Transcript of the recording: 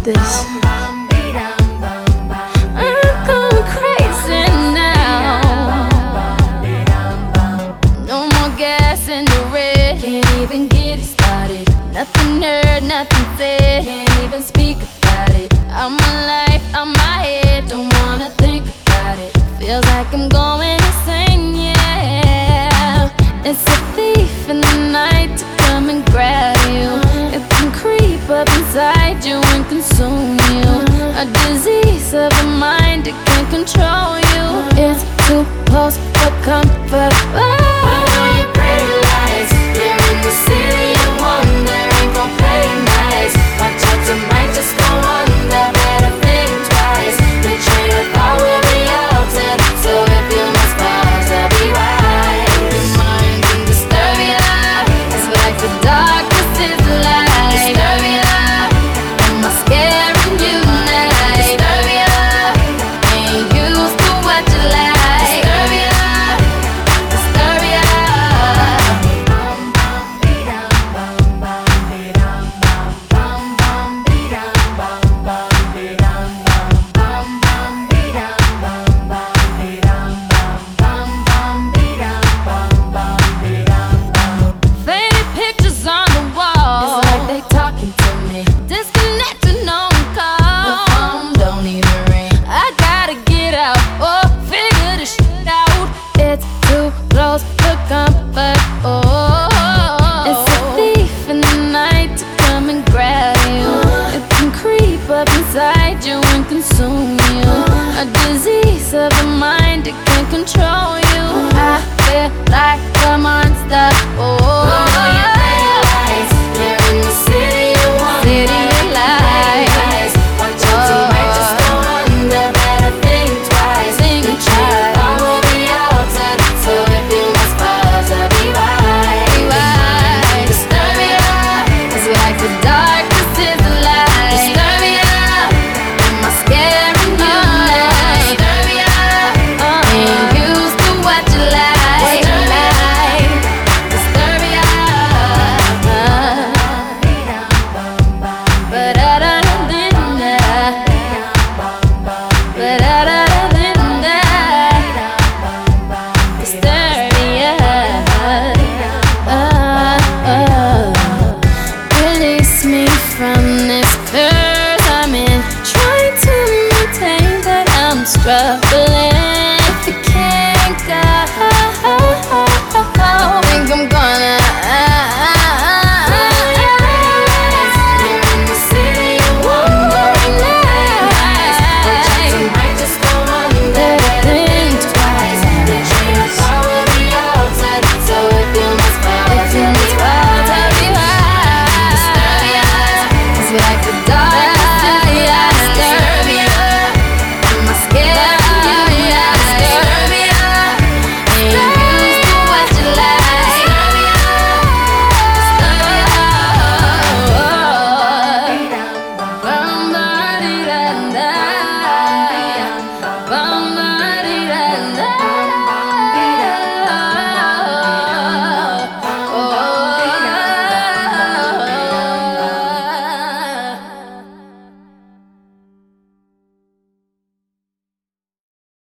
this. I'm going crazy now. No more gas in the red. Can't even get it started. Nothing heard, nothing said. Can't even speak about it. I'm alive, I'm my head. Don't wanna think about it. Feels like I'm going insane, yeah. It's a thief in the night to come and grab you. It can creep up inside you and consume you. A disease of the mind, it can control you. It's too close for comfort. Put on your pretty lights. You're in the city of wonder. Ain't gon' play nice. Watch out, tonight just go under. Better think twice. The train of thought will be altered. So if you must pause, I'll be right. Your mind can disturb you. It's like the darkness is the light. Disturb ya. Am I scaring you now? Disturb ya. Ain't used to what you like. Disturb ya. Disturb ya. Faded pictures on the wall. It's like they talking to me. Disconnected, no The call. phone don't even ring. I gotta get out, oh, figure this shit out. It's too close for comfort, oh. It's a thief in the night to come and grab you. It can creep up inside you and consume you. A disease of the mind, it can control you. I feel like